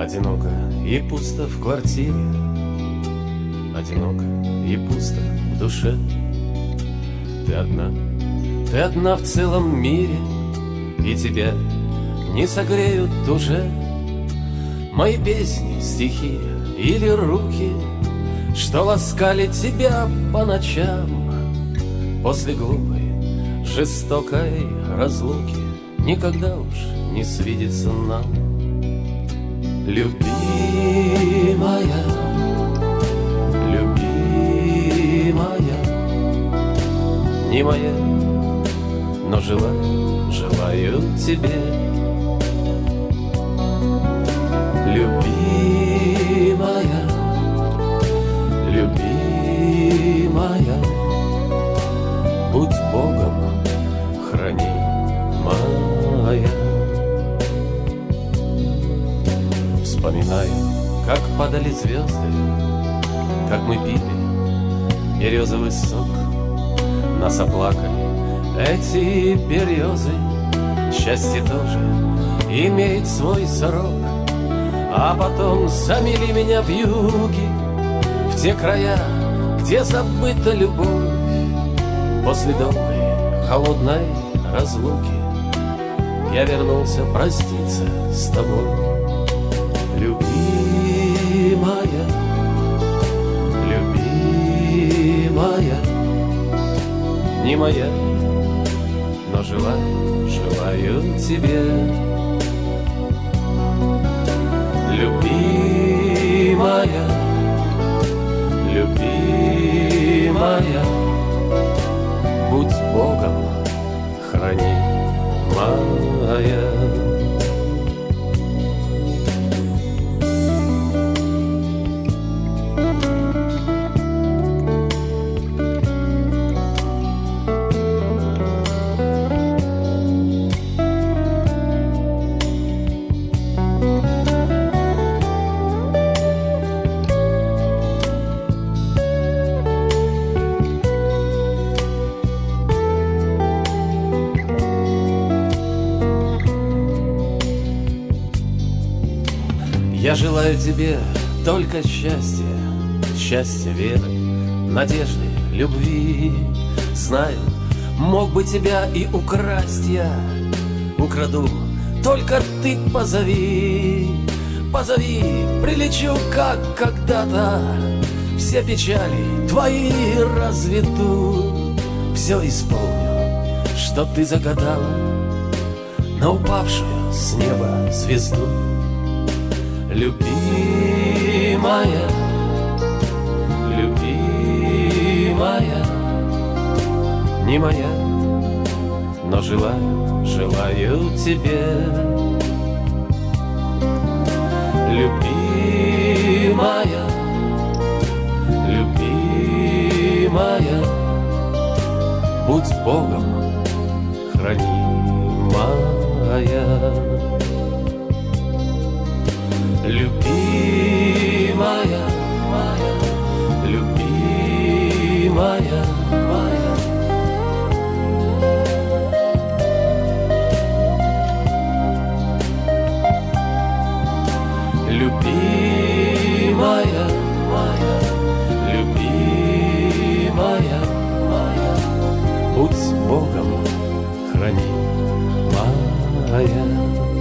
Одиноко и пусто в квартире, одиноко и пусто в душе. Ты одна в целом мире, и тебя не согреют уже мои песни, стихи или руки, что ласкали тебя по ночам. После глупой, жестокой разлуки никогда уж не свидится нам. Любимая, любимая, не моя, но желаю тебе. Любимая, любимая, будь Богом хранимая. Вспоминаю, как падали звезды, как мы пили березовый сок. Нас оплакали эти березы, счастье тоже имеет свой срок. А потом замели меня в юге, в те края, где забыта любовь. После долгой, холодной разлуки я вернулся проститься с тобой. Любимая, любимая, не моя, но желаю тебе. Любимая, любимая, будь Богом хранимая. Я желаю тебе только счастья, счастья, веры, надежды, любви. Знаю, мог бы тебя и украсть я, украду, только ты позови. Позови, прилечу, как когда-то, все печали твои разведу. Все исполню, что ты загадала, на упавшую с неба звезду. Любимая, любимая, не моя, но желаю тебе. Любимая, любимая, будь Богом хранимая. Любимая, моя, любимая, моя. Любимая, моя, любимая, моя, будь Богом хранимая.